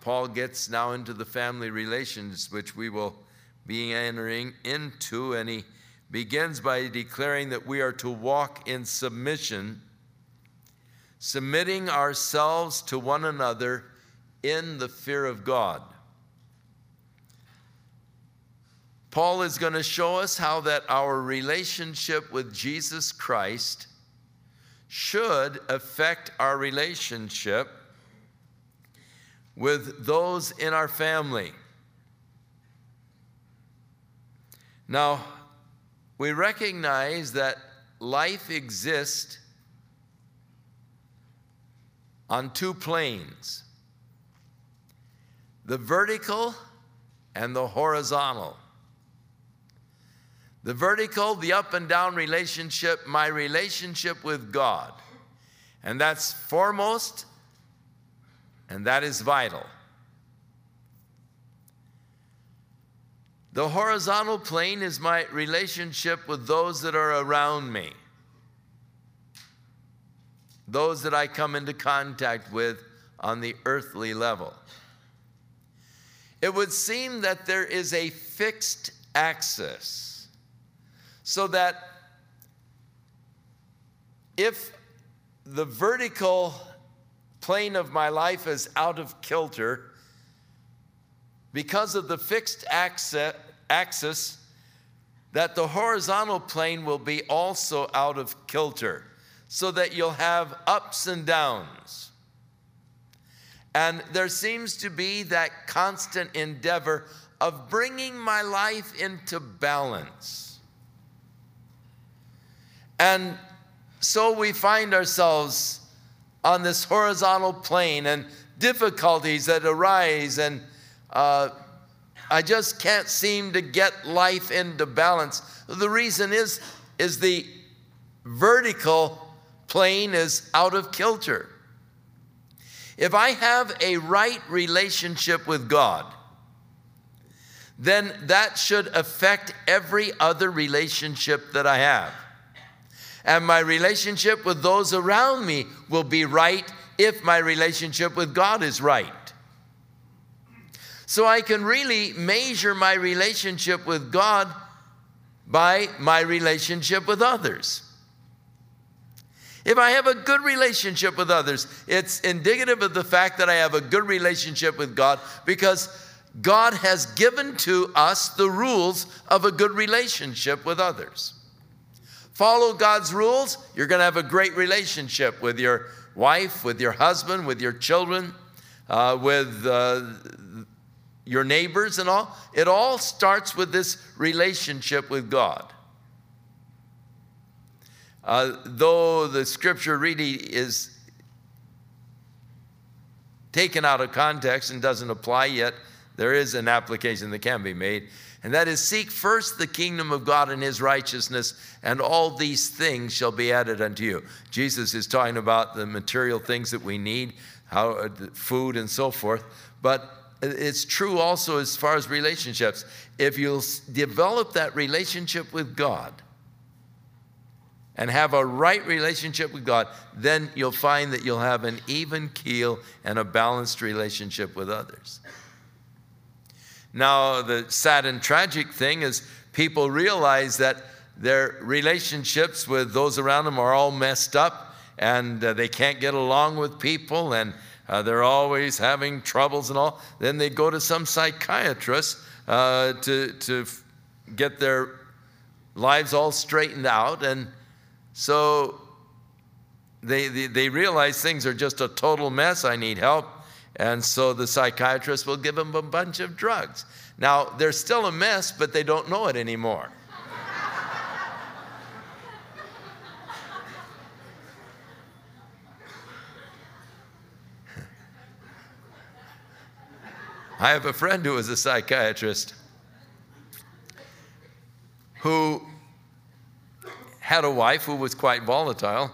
Paul gets now into the family relations, which we will be entering into, and he begins by declaring that we are to walk in submission, submitting ourselves to one another in the fear of God. Paul is going to show us how that our relationship with Jesus Christ should affect our relationship with those in our family. Now, we recognize that life exists on two planes, the vertical and the horizontal. The vertical, the up and down relationship, my relationship with God. And that's foremost, and that is vital. The horizontal plane is my relationship with those that are around me, those that I come into contact with on the earthly level. It would seem that there is a fixed axis, so that if the vertical plane of my life is out of kilter, because of the fixed axis, that the horizontal plane will be also out of kilter, so that you'll have ups and downs. And there seems to be that constant endeavor of bringing my life into balance. And so we find ourselves on this horizontal plane, and difficulties that arise, and I just can't seem to get life into balance. The reason is the vertical plane is out of kilter. If I have a right relationship with God, then that should affect every other relationship that I have. And my relationship with those around me will be right if my relationship with God is right. So I can really measure my relationship with God by my relationship with others. If I have a good relationship with others, it's indicative of the fact that I have a good relationship with God, because God has given to us the rules of a good relationship with others. Follow God's rules, you're going to have a great relationship with your wife, with your husband, with your children, with your neighbors and all. It all starts with this relationship with God. Though the scripture really is taken out of context and doesn't apply yet, there is an application that can be made. And that is, seek first the kingdom of God and his righteousness, and all these things shall be added unto you. Jesus is talking about the material things that we need, how food and so forth. But it's true also as far as relationships. If you'll develop that relationship with God and have a right relationship with God, then you'll find that you'll have an even keel and a balanced relationship with others. Now, the sad and tragic thing is people realize that their relationships with those around them are all messed up, and they can't get along with people, and they're always having troubles and all. Then they go to some psychiatrist to get their lives all straightened out, and so they realize things are just a total mess. I need help. And so the psychiatrist will give them a bunch of drugs. Now, they're still a mess, but they don't know it anymore. I have a friend who was a psychiatrist who had a wife who was quite volatile.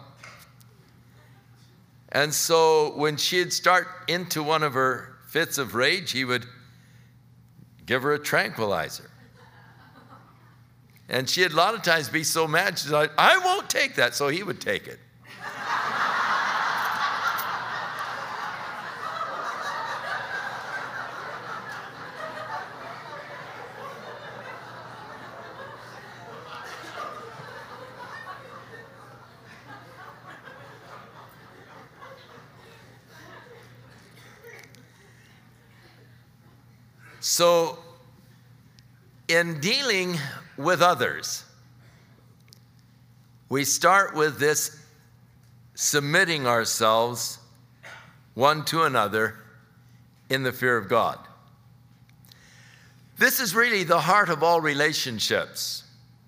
And so when she'd start into one of her fits of rage, he would give her a tranquilizer. And she'd a lot of times be so mad, she's like, I won't take that. So he would take it. So, in dealing with others, we start with this submitting ourselves one to another in the fear of God. This is really the heart of all relationships.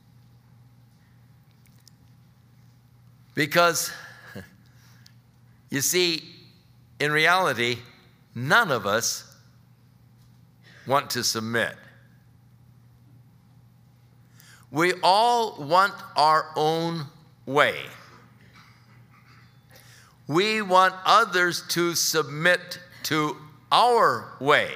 Because, you see, in reality, none of us want to submit. We all want our own way. We want others to submit to our way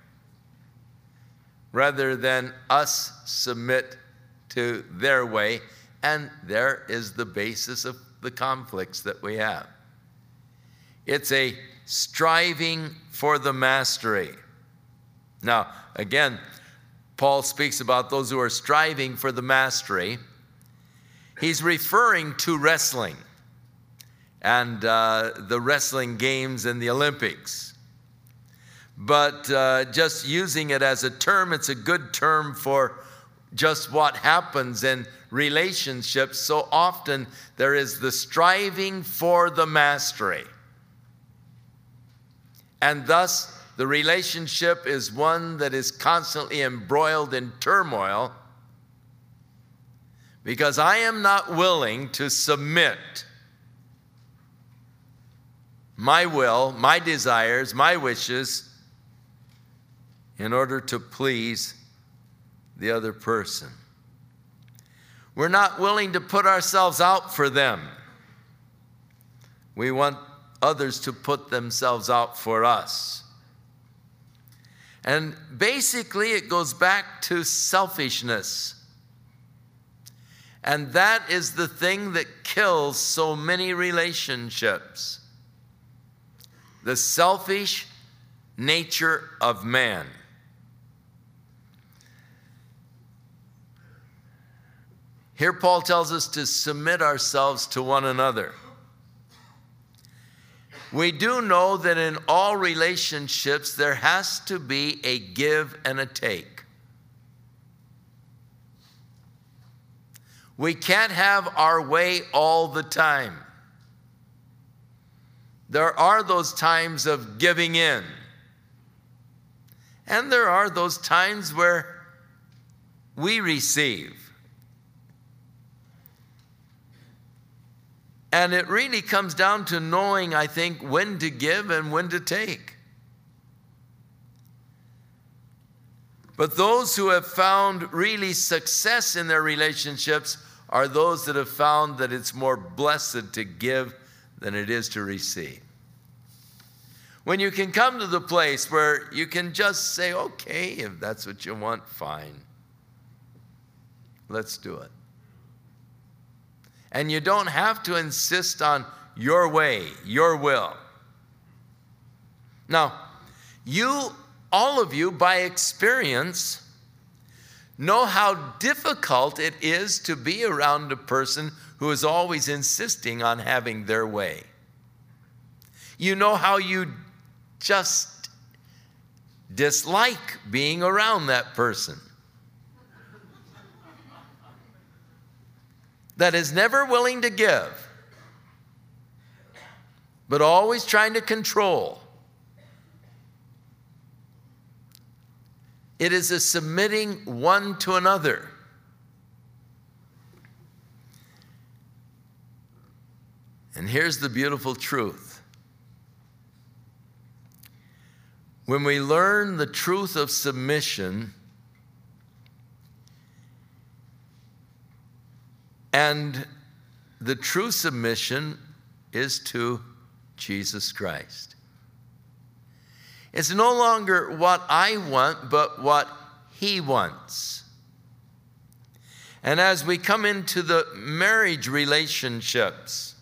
rather than us submit to their way. And there is the basis of the conflicts that we have. It's a striving for the mastery. Now, again, Paul speaks about those who are striving for the mastery. He's referring to wrestling and the wrestling games and the Olympics. But just using it as a term, it's a good term for just what happens in relationships. So often there is the striving for the mastery. And thus, the relationship is one that is constantly embroiled in turmoil because I am not willing to submit my will, my desires, my wishes in order to please the other person. We're not willing to put ourselves out for them. We want others to put themselves out for us. And basically, it goes back to selfishness. And that is the thing that kills so many relationships. The selfish nature of man. Here Paul tells us to submit ourselves to one another. We do know that in all relationships there has to be a give and a take. We can't have our way all the time. There are those times of giving in. And there are those times where we receive. And it really comes down to knowing, I think, when to give and when to take. But those who have found really success in their relationships are those that have found that it's more blessed to give than it is to receive. When you can come to the place where you can just say, okay, if that's what you want, fine. Let's do it. And you don't have to insist on your way, your will. Now, all of you, by experience, know how difficult it is to be around a person who is always insisting on having their way. You know how you just dislike being around that person. That is never willing to give, but always trying to control. It is a submitting one to another. And here's the beautiful truth. When we learn the truth of submission, and the true submission is to Jesus Christ. It's no longer what I want, but what He wants. And as we come into the marriage relationships,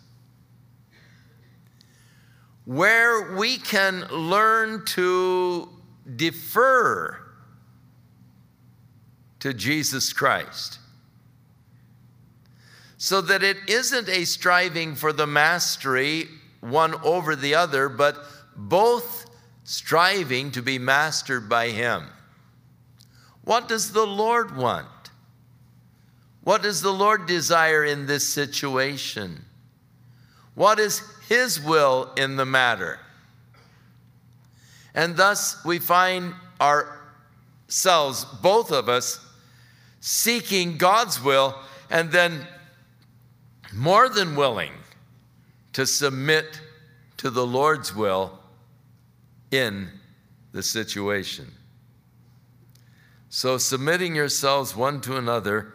where we can learn to defer to Jesus Christ, so that it isn't a striving for the mastery one over the other, but both striving to be mastered by Him. What does the Lord want? What does the Lord desire in this situation? What is His will in the matter? And thus we find ourselves, both of us, seeking God's will and then more than willing to submit to the Lord's will in the situation. So submitting yourselves one to another,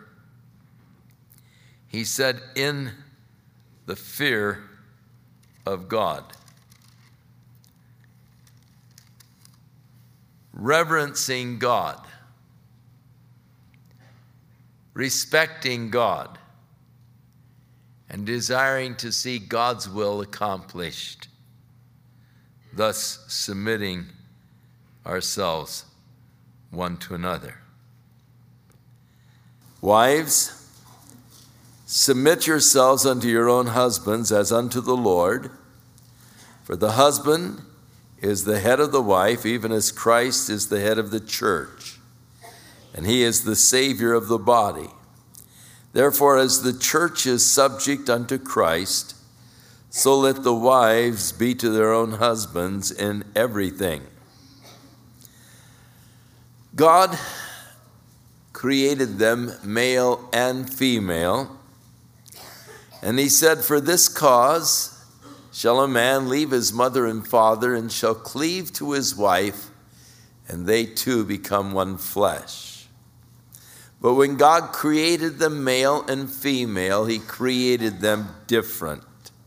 he said, in the fear of God. Reverencing God. Respecting God. And desiring to see God's will accomplished. Thus submitting ourselves one to another. Wives, submit yourselves unto your own husbands as unto the Lord. For the husband is the head of the wife, even as Christ is the head of the church. And he is the Savior of the body. Therefore, as the church is subject unto Christ, so let the wives be to their own husbands in everything. God created them male and female, and he said, for this cause shall a man leave his mother and father, and shall cleave to his wife, and they two become one flesh. But when God created them male and female, he created them different.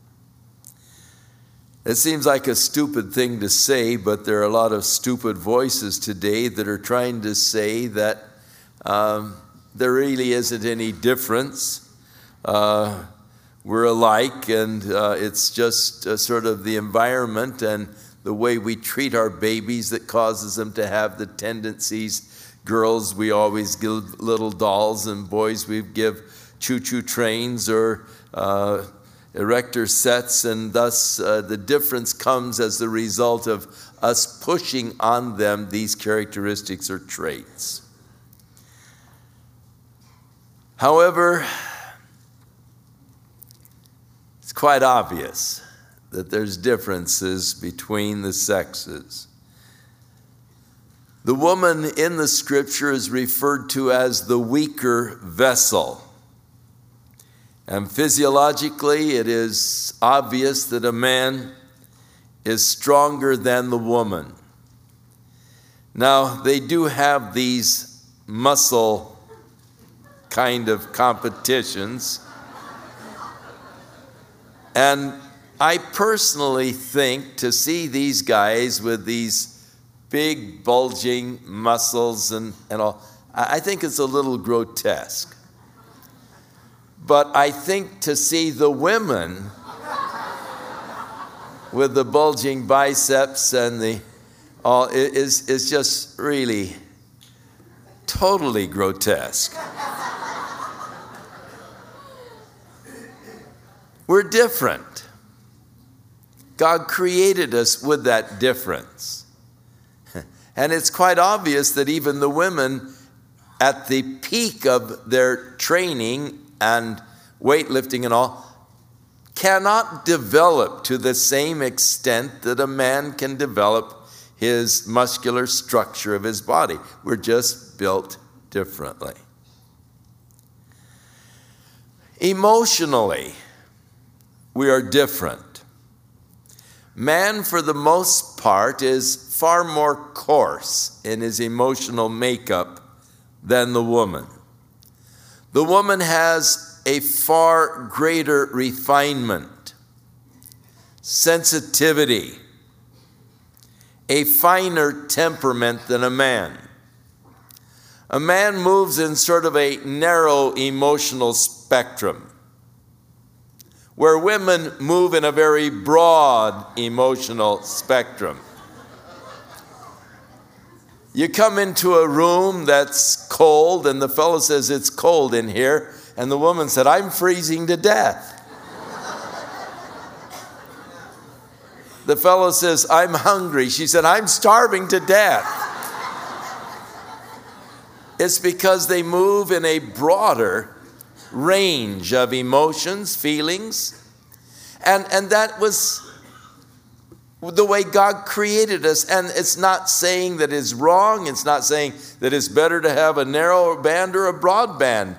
It seems like a stupid thing to say, but there are a lot of stupid voices today that are trying to say that there really isn't any difference. We're alike, and it's just sort of the environment and the way we treat our babies that causes them to have the tendencies. Girls, we always give little dolls, and boys, we give choo-choo trains or erector sets, and thus the difference comes as the result of us pushing on them these characteristics or traits. However, it's quite obvious that there's differences between the sexes. The woman in the scripture is referred to as the weaker vessel. And physiologically, it is obvious that a man is stronger than the woman. Now, they do have these muscle kind of competitions. And I personally think to see these guys with these big bulging muscles and all, I think it's a little grotesque. But I think to see the women with the bulging biceps and the all is just really totally grotesque. We're different. God created us with that difference. And it's quite obvious that even the women at the peak of their training and weightlifting and all cannot develop to the same extent that a man can develop his muscular structure of his body. We're just built differently. Emotionally, we are different. Man, for the most part, is far more coarse in his emotional makeup than the woman. The woman has a far greater refinement, sensitivity, a finer temperament than a man. A man moves in sort of a narrow emotional spectrum, where women move in a very broad emotional spectrum. You come into a room that's cold, and the fellow says, it's cold in here, and the woman said, I'm freezing to death. The fellow says, I'm hungry. She said, I'm starving to death. It's because they move in a broader range of emotions, feelings, and that was the way God created us. And it's not saying that it's wrong. It's not saying that it's better to have a narrow band or a broad band.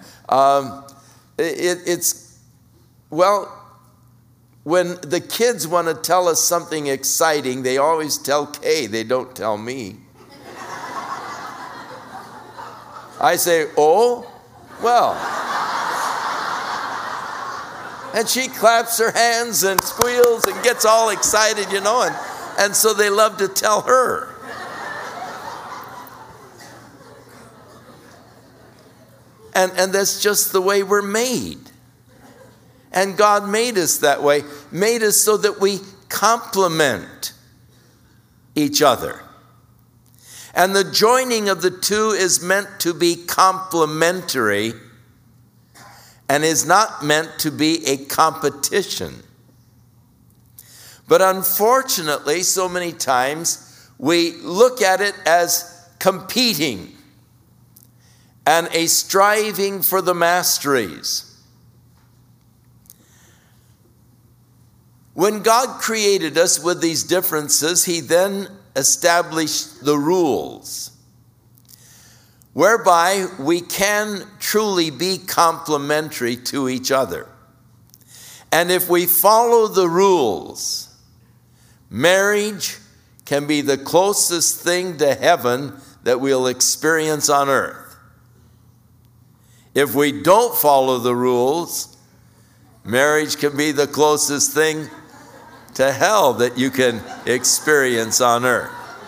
When the kids want to tell us something exciting, they always tell Kay. They don't tell me. I say, oh, well. And she claps her hands and squeals and gets all excited, and so they love to tell her. And that's just the way we're made. And God made us that way, made us so that we complement each other. And the joining of the two is meant to be complementary and is not meant to be a competition. But unfortunately, so many times we look at it as competing and a striving for the masteries. When God created us with these differences, He then established the rules whereby we can truly be complementary to each other. And if we follow the rules, marriage can be the closest thing to heaven that we'll experience on earth. If we don't follow the rules, marriage can be the closest thing to hell that you can experience on earth.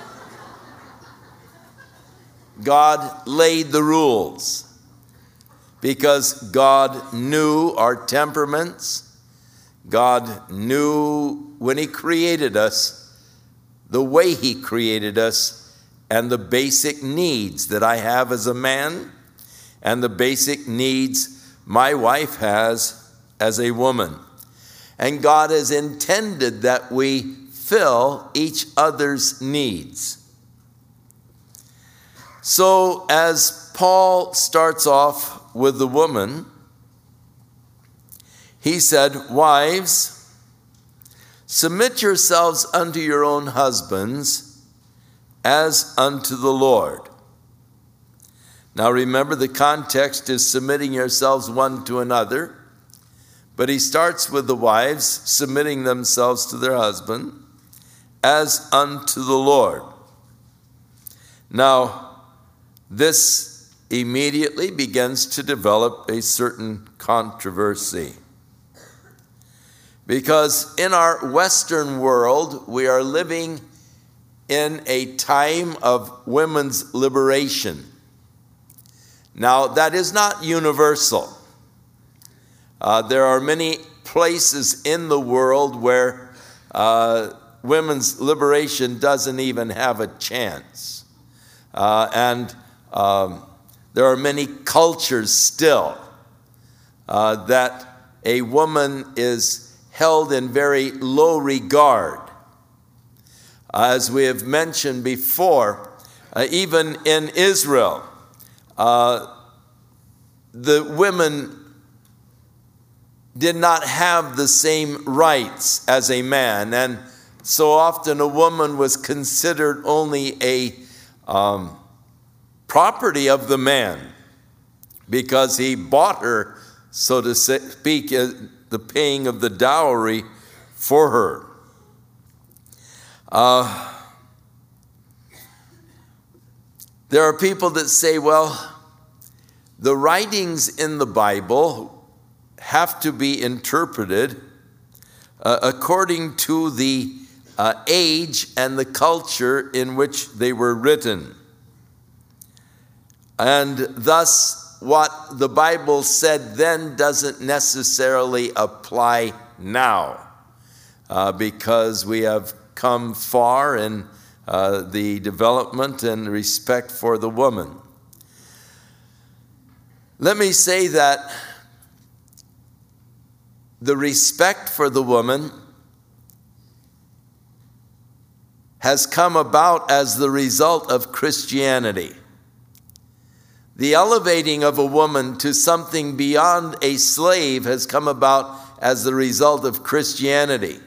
God laid the rules because God knew our temperaments. God knew when He created us, the way He created us, and the basic needs that I have as a man, and the basic needs my wife has as a woman. And God has intended that we fill each other's needs. So as Paul starts off with the woman, he said, "Wives, submit yourselves unto your own husbands as unto the Lord." Now remember, the context is submitting yourselves one to another. But he starts with the wives submitting themselves to their husband as unto the Lord. Now, this immediately begins to develop a certain controversy. Because in our Western world, we are living in a time of women's liberation. Now, that is not universal. There are many places in the world where women's liberation doesn't even have a chance. And there are many cultures still that a woman is held in very low regard. As we have mentioned before, even in Israel, the women did not have the same rights as a man, and so often a woman was considered only a property of the man because he bought her, so to speak, the paying of the dowry for her. There are people that say, well, the writings in the Bible have to be interpreted according to the age and the culture in which they were written. And thus, what the Bible said then doesn't necessarily apply now, because we have come far in the development and respect for the woman. Let me say that the respect for the woman has come about as the result of Christianity. The elevating of a woman to something beyond a slave has come about as the result of Christianity.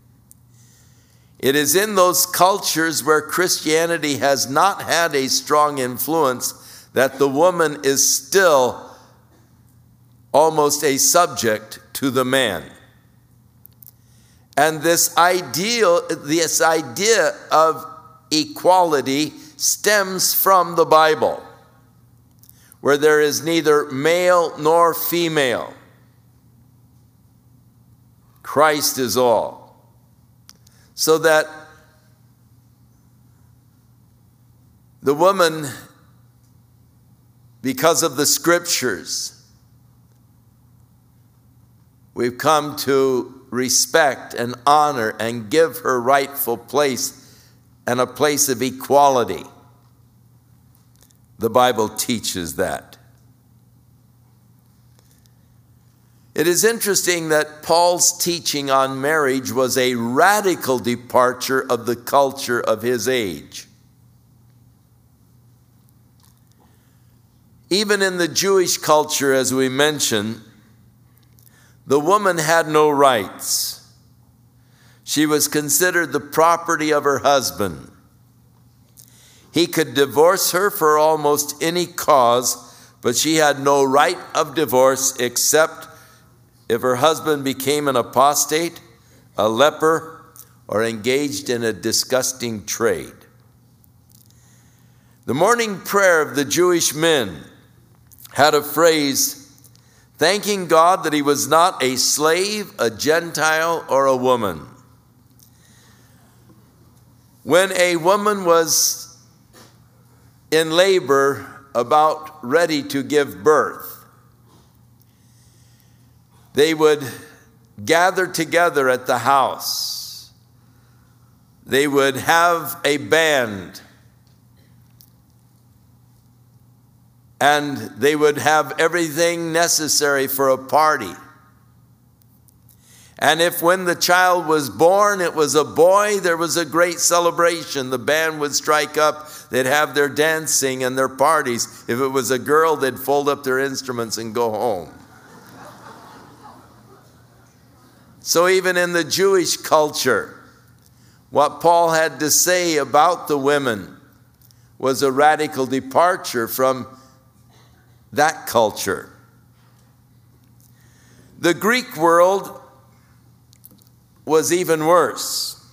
It is in those cultures where Christianity has not had a strong influence that the woman is still almost a subject to the man. And this idea of equality stems from the Bible, where there is neither male nor female. Christ is all. So that the woman, because of the scriptures, we've come to respect and honor and give her rightful place and a place of equality. The Bible teaches that. It is interesting that Paul's teaching on marriage was a radical departure of the culture of his age. Even in the Jewish culture, as we mentioned, the woman had no rights. She was considered the property of her husband. He could divorce her for almost any cause, but she had no right of divorce except if her husband became an apostate, a leper, or engaged in a disgusting trade. The morning prayer of the Jewish men had a phrase thanking God that he was not a slave, a Gentile, or a woman. When a woman was in labor, about ready to give birth, they would gather together at the house. They would have a band. And they would have everything necessary for a party. And if when the child was born, it was a boy, there was a great celebration. The band would strike up. They'd have their dancing and their parties. If it was a girl, they'd fold up their instruments and go home. So even in the Jewish culture, what Paul had to say about the women was a radical departure from that culture. The Greek world was even worse.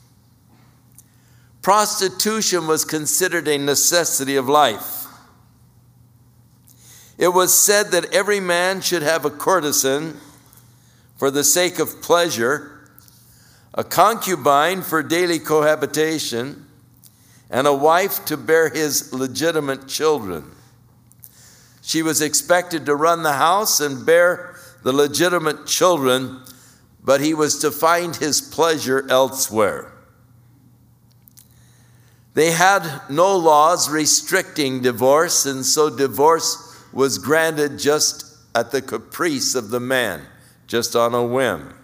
Prostitution was considered a necessity of life. It was said that every man should have a courtesan for the sake of pleasure, a concubine for daily cohabitation, and a wife to bear his legitimate children. She was expected to run the house and bear the legitimate children, but he was to find his pleasure elsewhere. They had no laws restricting divorce, and so divorce was granted just at the caprice of the man, just on a whim.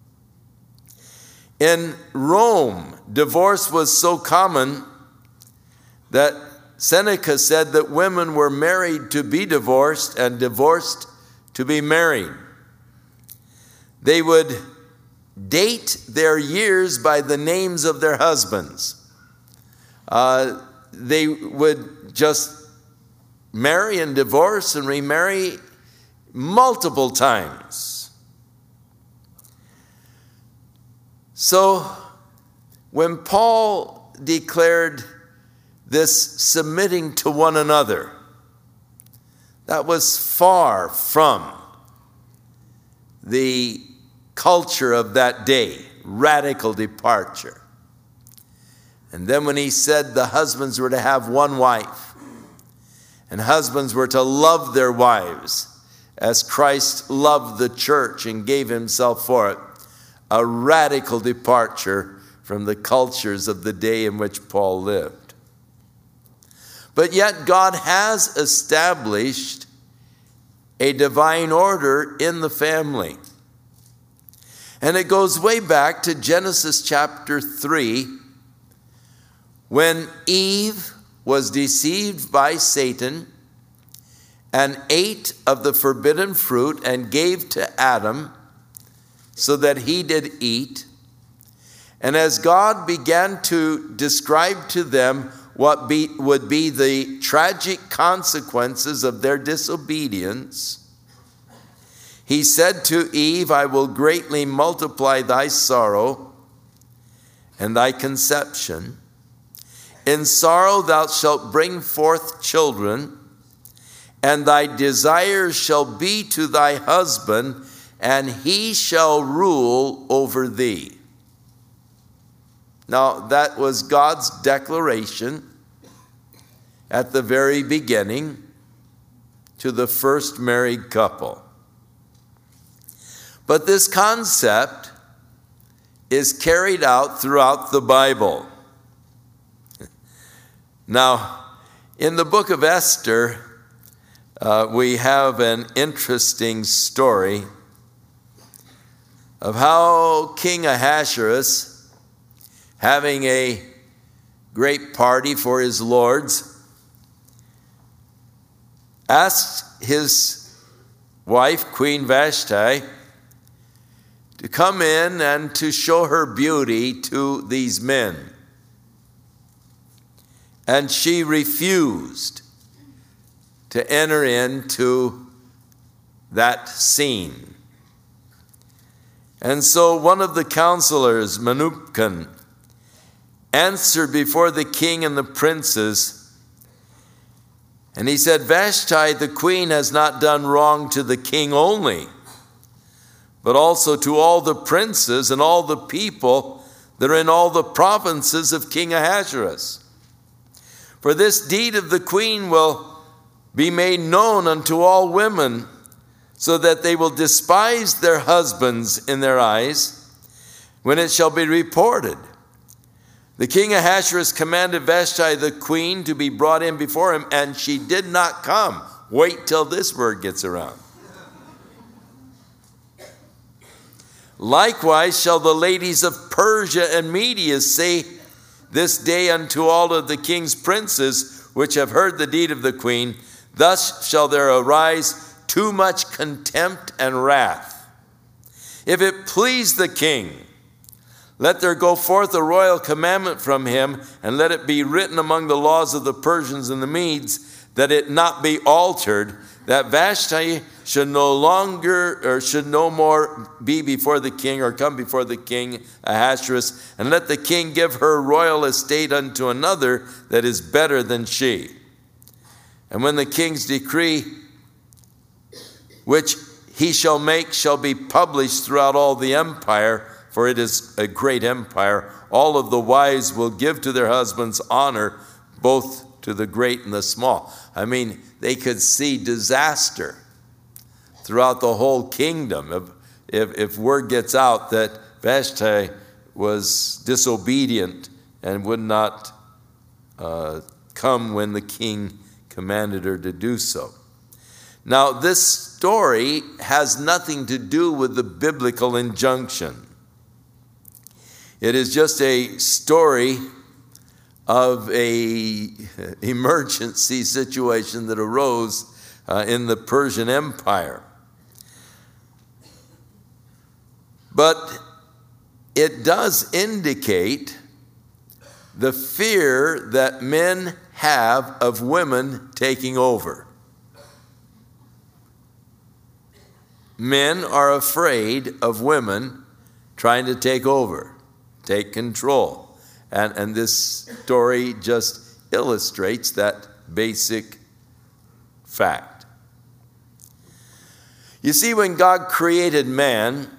In Rome, divorce was so common that Seneca said that women were married to be divorced and divorced to be married. They would date their years by the names of their husbands. They would just marry and divorce and remarry multiple times. So when Paul declared this submitting to one another, that was far from the culture of that day, radical departure. And then when he said the husbands were to have one wife, and husbands were to love their wives as Christ loved the church and gave himself for it, a radical departure from the cultures of the day in which Paul lived. But yet God has established a divine order in the family. And it goes way back to Genesis chapter 3, when Eve was deceived by Satan and ate of the forbidden fruit and gave to Adam, so that he did eat. And as God began to describe to them what would be the tragic consequences of their disobedience, he said to Eve, I will greatly multiply thy sorrow and thy conception. In sorrow thou shalt bring forth children, and thy desire shall be to thy husband, and he shall rule over thee. Now, that was God's declaration at the very beginning to the first married couple. But this concept is carried out throughout the Bible. Now, in the book of Esther, we have an interesting story of how King Ahasuerus, having a great party for his lords, asked his wife, Queen Vashti, to come in and to show her beauty to these men. And she refused to enter into that scene. And so one of the counselors, Memucan, answered before the king and the princes, and he said, Vashti, the queen, has not done wrong to the king only, but also to all the princes and all the people that are in all the provinces of King Ahasuerus. For this deed of the queen will be made known unto all women, so that they will despise their husbands in their eyes, when it shall be reported. The king Ahasuerus commanded Vashti the queen to be brought in before him, and she did not come. Wait till this word gets around. Likewise shall the ladies of Persia and Media say this day unto all of the king's princes, which have heard the deed of the queen, thus shall there arise too much contempt and wrath. If it please the king, let there go forth a royal commandment from him, and let it be written among the laws of the Persians and the Medes, that it not be altered, that Vashti should no more be before the king, or come before the king Ahasuerus, and let the king give her royal estate unto another that is better than she. And when the king's decree, which he shall make, shall be published throughout all the empire, for it is a great empire, all of the wives will give to their husbands honor, both to the great and the small. I mean, they could see disaster throughout the whole kingdom if word gets out that Vashti was disobedient and would not come when the king commanded her to do so. Now, this story has nothing to do with the biblical injunction. It is just a story of an emergency situation that arose in the Persian Empire. But it does indicate the fear that men have of women taking over. Men are afraid of women trying to take over, take control. And this story just illustrates that basic fact. You see, when God created man,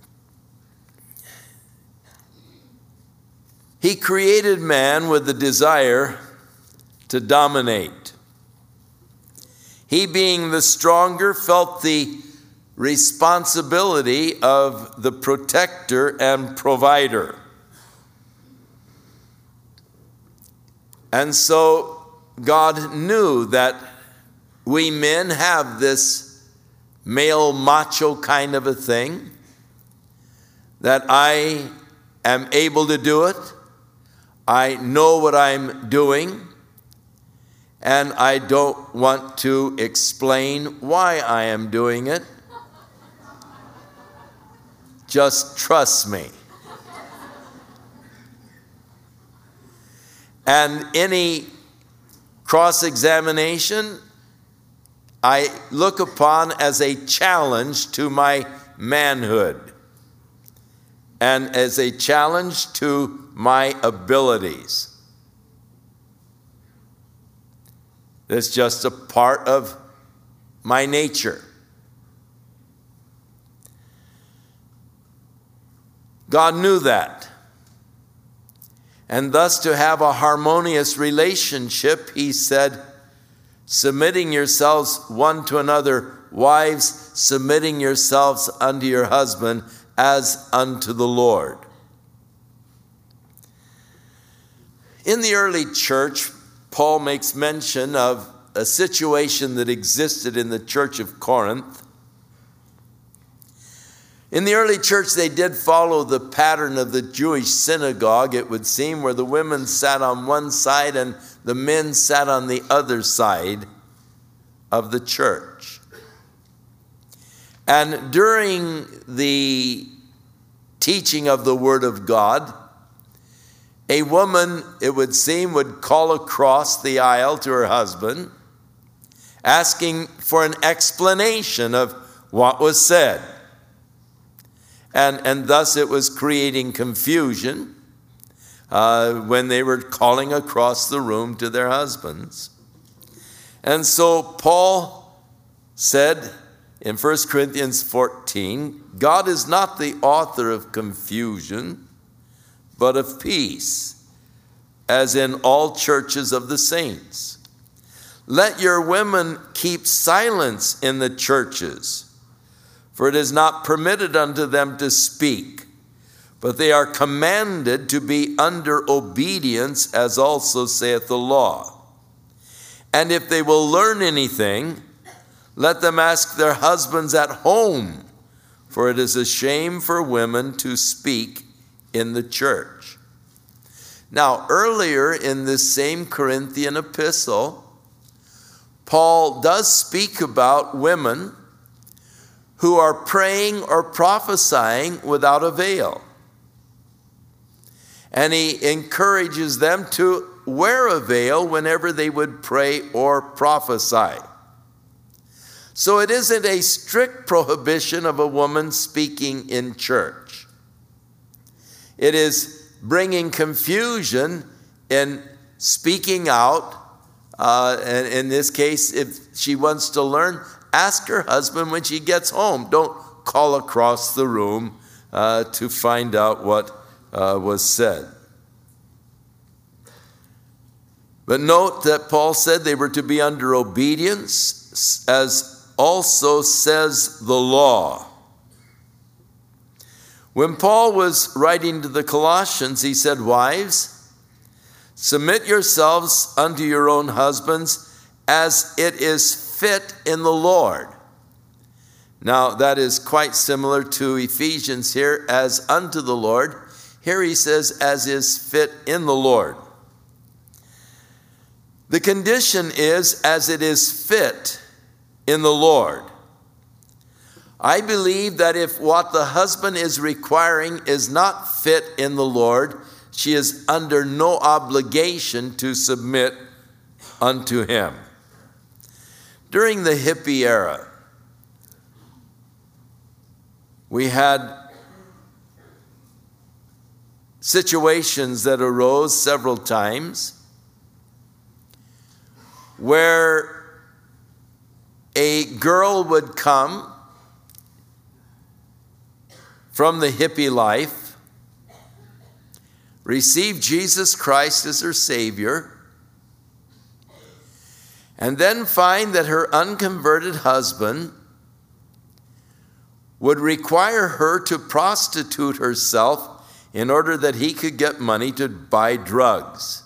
he created man with the desire to dominate. He, being the stronger, felt the responsibility of the protector and provider. And so God knew that we men have this male macho kind of a thing, that I am able to do it, I know what I'm doing, and I don't want to explain why I am doing it. Just trust me. And any cross-examination I look upon as a challenge to my manhood and as a challenge to my abilities. It's just a part of my nature. God knew that. And thus, to have a harmonious relationship, he said, submitting yourselves one to another, wives, submitting yourselves unto your husband as unto the Lord. In the early church, Paul makes mention of a situation that existed in the church of Corinth. In the early church, they did follow the pattern of the Jewish synagogue, it would seem, where the women sat on one side and the men sat on the other side of the church. And during the teaching of the Word of God, a woman, it would seem, would call across the aisle to her husband, asking for an explanation of what was said. And thus it was creating confusion when they were calling across the room to their husbands. And so Paul said in 1 Corinthians 14, God is not the author of confusion, but of peace, as in all churches of the saints. Let your women keep silence in the churches, for it is not permitted unto them to speak, but they are commanded to be under obedience, as also saith the law. And if they will learn anything, let them ask their husbands at home, for it is a shame for women to speak in the church. Now, earlier in this same Corinthian epistle, Paul does speak about women who are praying or prophesying without a veil. And he encourages them to wear a veil whenever they would pray or prophesy. So it isn't a strict prohibition of a woman speaking in church. It is bringing confusion in speaking out. And in this case, if she wants to learn, ask her husband when she gets home. Don't call across the room to find out what was said. But note that Paul said they were to be under obedience, as also says the law. When Paul was writing to the Colossians, he said, wives, submit yourselves unto your own husbands as it is fit in the Lord. Now, that is quite similar to Ephesians here, as unto the Lord. Here he says, as is fit in the Lord. The condition is, as it is fit in the Lord. I believe that if what the husband is requiring is not fit in the Lord, she is under no obligation to submit unto him. During the hippie era, we had situations that arose several times where a girl would come from the hippie life, receive Jesus Christ as her Savior, and then find that her unconverted husband would require her to prostitute herself in order that he could get money to buy drugs.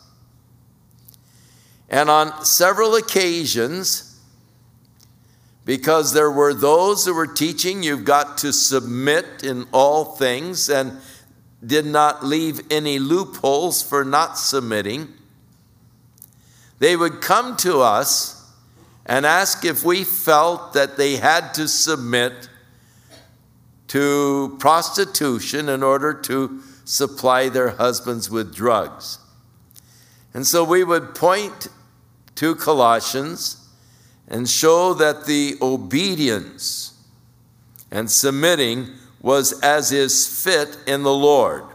And on several occasions, because there were those who were teaching you've got to submit in all things and did not leave any loopholes for not submitting, They would come to us and ask if we felt that they had to submit to prostitution in order to supply their husbands with drugs. And so we would point to Colossians and show that the obedience and submitting was as is fit in the Lord.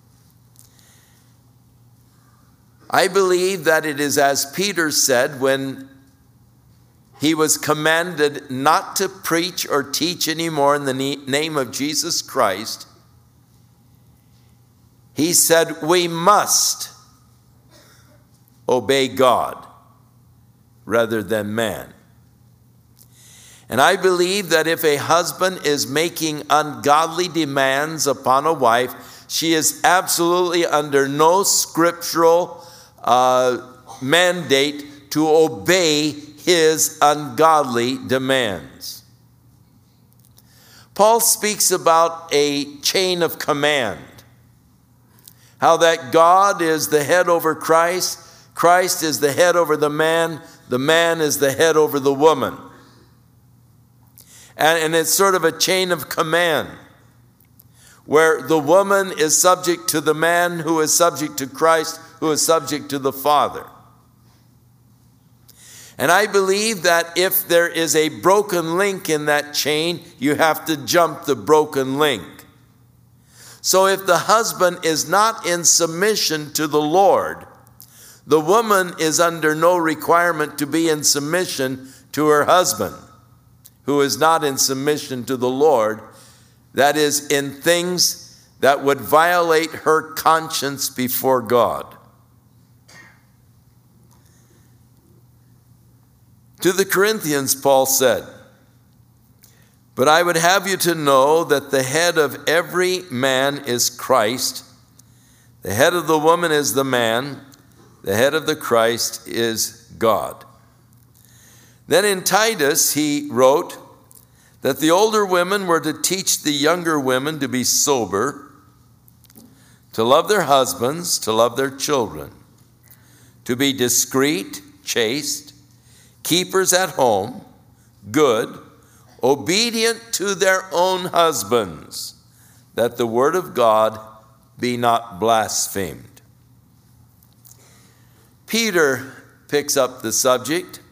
I believe that it is as Peter said when he was commanded not to preach or teach anymore in the name of Jesus Christ. He said, we must obey God rather than man. And I believe that if a husband is making ungodly demands upon a wife, she is absolutely under no scriptural mandate to obey his ungodly demands. Paul speaks about a chain of command. How that God is the head over Christ, Christ is the head over the man is the head over the woman. And it's sort of a chain of command where the woman is subject to the man who is subject to Christ, who is subject to the Father. And I believe that if there is a broken link in that chain, you have to jump the broken link. So if the husband is not in submission to the Lord, the woman is under no requirement to be in submission to her husband, who is not in submission to the Lord, that is, in things that would violate her conscience before God. To the Corinthians, Paul said, but I would have you to know that the head of every man is Christ. The head of the woman is the man. The head of the Christ is God. Then in Titus, he wrote that the older women were to teach the younger women to be sober, to love their husbands, to love their children, to be discreet, chaste, keepers at home, good, obedient to their own husbands, that the word of God be not blasphemed. Peter picks up the subject,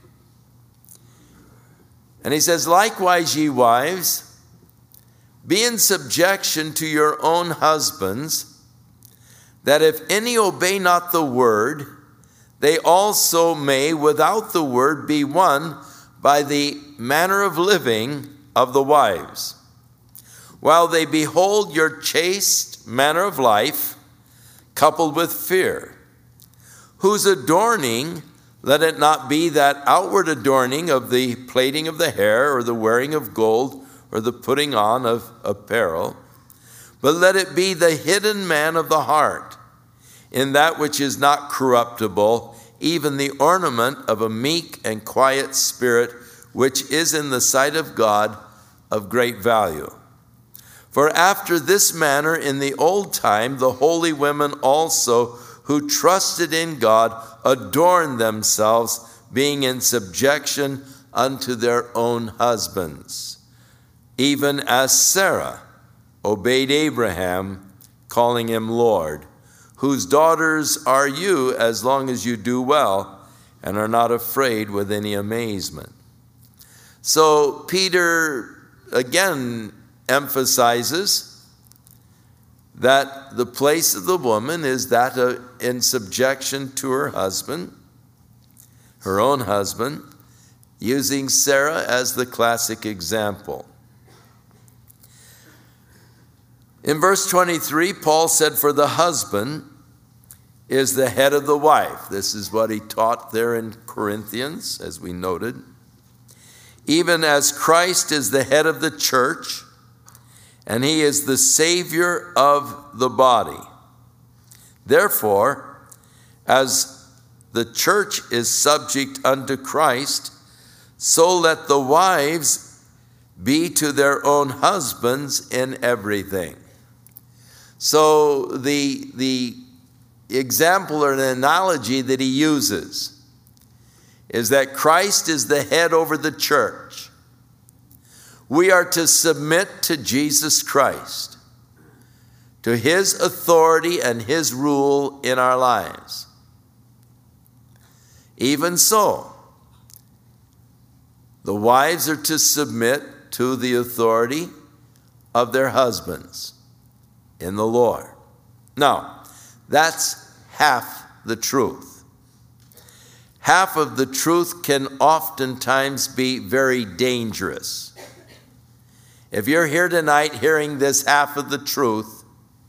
and he says, likewise, ye wives, be in subjection to your own husbands, that if any obey not the word, they also may without the word be won by the manner of living of the wives, while they behold your chaste manner of life, coupled with fear, whose adorning, let it not be that outward adorning of the plaiting of the hair, or the wearing of gold, or the putting on of apparel, but let it be the hidden man of the heart, in that which is not corruptible, even the ornament of a meek and quiet spirit, which is in the sight of God of great value. For after this manner in the old time the holy women also, who trusted in God, adorned themselves, being in subjection unto their own husbands, even as Sarah obeyed Abraham, calling him Lord, whose daughters are you as long as you do well and are not afraid with any amazement. So Peter again emphasizes that the place of the woman is that in subjection to her husband, her own husband, using Sarah as the classic example. In verse 23, Paul said, for the husband is the head of the wife. This is what he taught there in Corinthians, as we noted. Even as Christ is the head of the church, and he is the Savior of the body. Therefore, as the church is subject unto Christ, so let the wives be to their own husbands in everything. So the example or an analogy that he uses is that Christ is the head over the church. We are to submit to Jesus Christ, to his authority and his rule in our lives. Even so, the wives are to submit to the authority of their husbands in the Lord. Now, that's half the truth. Half of the truth can oftentimes be very dangerous. If you're here tonight hearing this half of the truth,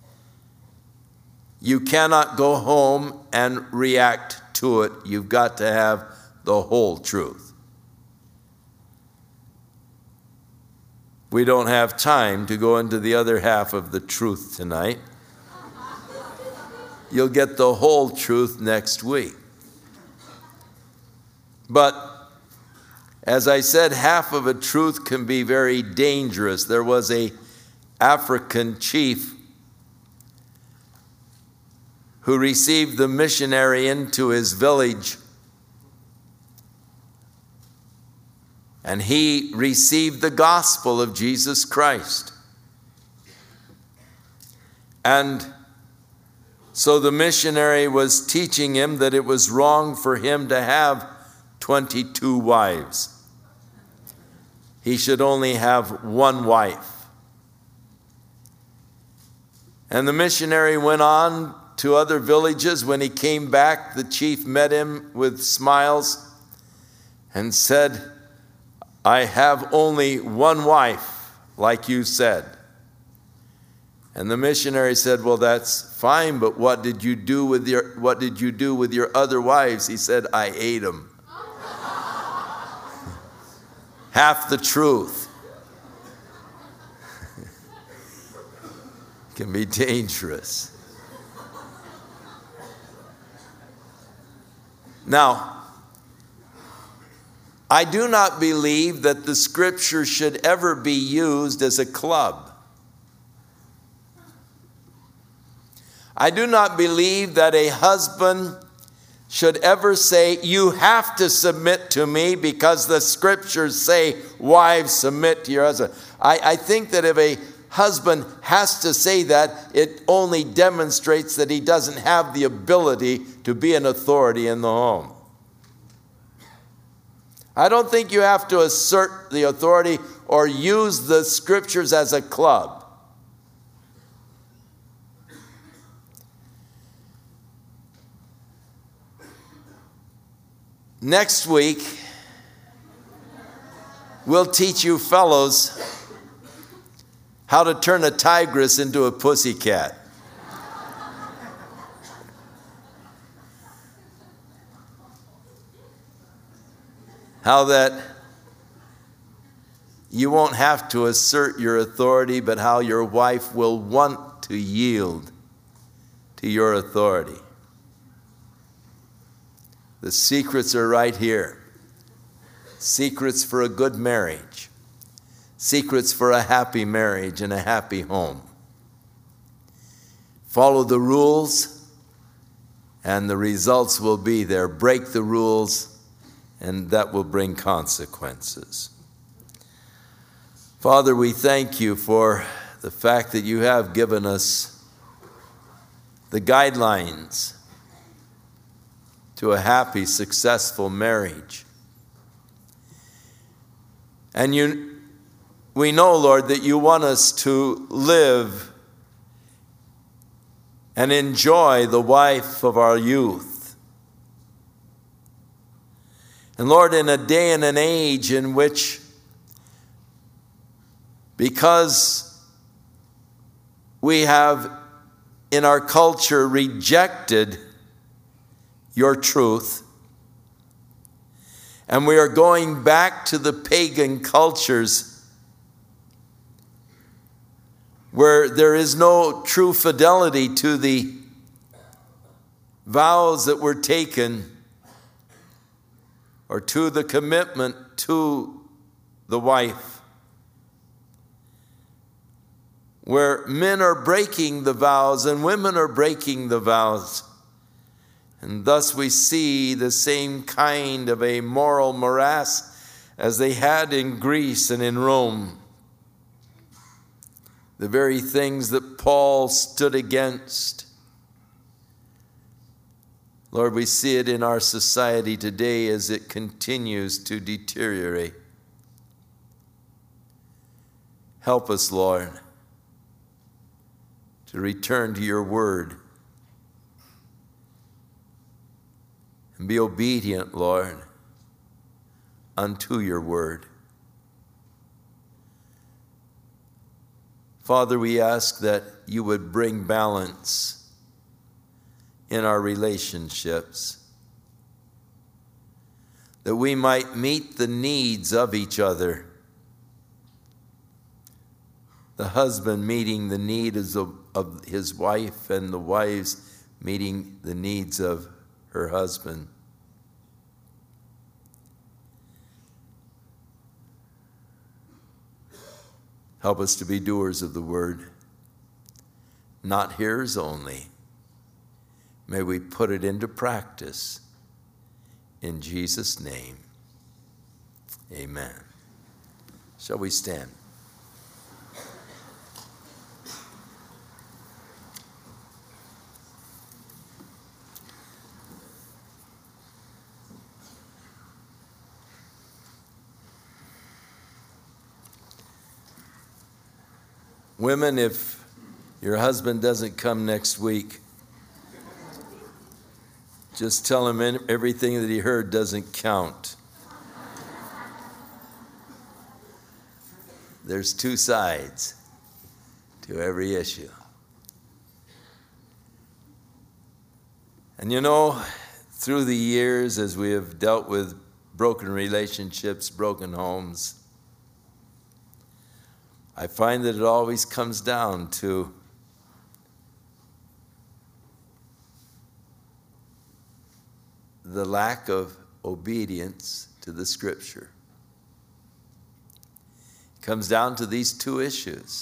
you cannot go home and react to it. You've got to have the whole truth. We don't have time to go into the other half of the truth tonight. You'll get the whole truth next week. But as I said, half of a truth can be very dangerous. There was an African chief who received the missionary into his village, and he received the gospel of Jesus Christ. And so the missionary was teaching him that it was wrong for him to have 22 wives. He should only have one wife. And the missionary went on to other villages. When he came back, the chief met him with smiles and said, "I have only one wife, like you said." And the missionary said, "Well, that's fine, but what did you do with your other wives?" He said, "I ate them." Half the truth can be dangerous. Now, I do not believe that the scripture should ever be used as a club. I do not believe that a husband should ever say, "You have to submit to me because the scriptures say, wives, submit to your husband." I think that if a husband has to say that, it only demonstrates that he doesn't have the ability to be an authority in the home. I don't think you have to assert the authority or use the scriptures as a club. Next week, we'll teach you fellows how to turn a tigress into a pussycat. How that you won't have to assert your authority, but how your wife will want to yield to your authority. The secrets are right here. Secrets for a good marriage. Secrets for a happy marriage and a happy home. Follow the rules, and the results will be there. Break the rules, and that will bring consequences. Father, we thank you for the fact that you have given us the guidelines to a happy, successful marriage. And we know, Lord, that you want us to live and enjoy the wife of our youth. And Lord, in a day and an age in which, because we have in our culture rejected your truth, and we are going back to the pagan cultures where there is no true fidelity to the vows that were taken or to the commitment to the wife, where men are breaking the vows and women are breaking the vows. And thus we see the same kind of a moral morass as they had in Greece and in Rome. The very things that Paul stood against. Lord, we see it in our society today as it continues to deteriorate. Help us, Lord, to return to your word and be obedient, Lord, unto your word. Father, we ask that you would bring balance in our relationships, that we might meet the needs of each other. The husband meeting the needs of his wife, and the wives meeting the needs of her husband. Help us to be doers of the word, not hearers only. May we put it into practice. In Jesus' name, amen. Shall we stand? Women, if your husband doesn't come next week, just tell him everything that he heard doesn't count. There's two sides to every issue. And you know, through the years, as we have dealt with broken relationships, broken homes, I find that it always comes down to the lack of obedience to the Scripture. It comes down to these two issues.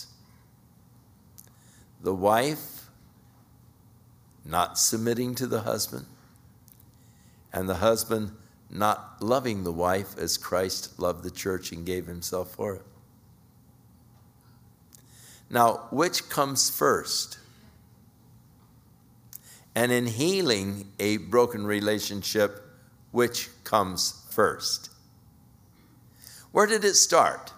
The wife not submitting to the husband, and the husband not loving the wife as Christ loved the church and gave himself for it. Now, which comes first? And in healing a broken relationship, which comes first? Where did it start?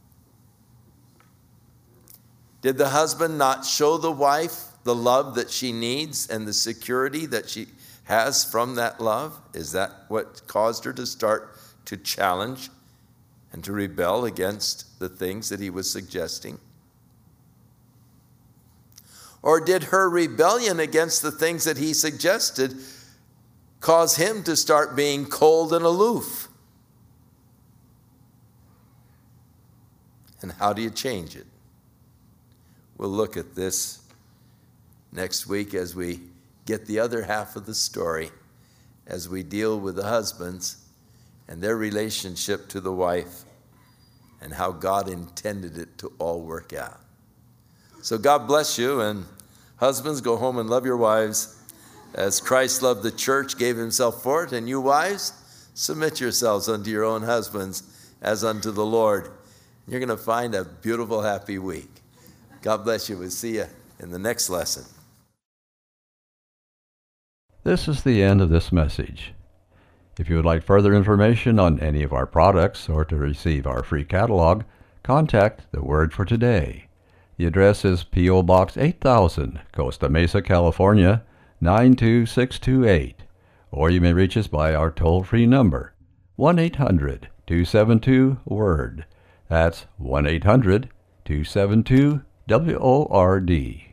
Did the husband not show the wife the love that she needs and the security that she has from that love? Is that what caused her to start to challenge and to rebel against the things that he was suggesting? Or did her rebellion against the things that he suggested cause him to start being cold and aloof? And how do you change it? We'll look at this next week as we get the other half of the story, as we deal with the husbands and their relationship to the wife and how God intended it to all work out. So God bless you, and husbands, go home and love your wives as Christ loved the church, gave himself for it. And you wives, submit yourselves unto your own husbands as unto the Lord. You're going to find a beautiful, happy week. God bless you. We'll see you in the next lesson. This is the end of this message. If you would like further information on any of our products or to receive our free catalog, contact The Word for Today. The address is P.O. Box 8000, Costa Mesa, California, 92628. Or you may reach us by our toll-free number, 1-800-272-WORD. That's 1-800-272-WORD.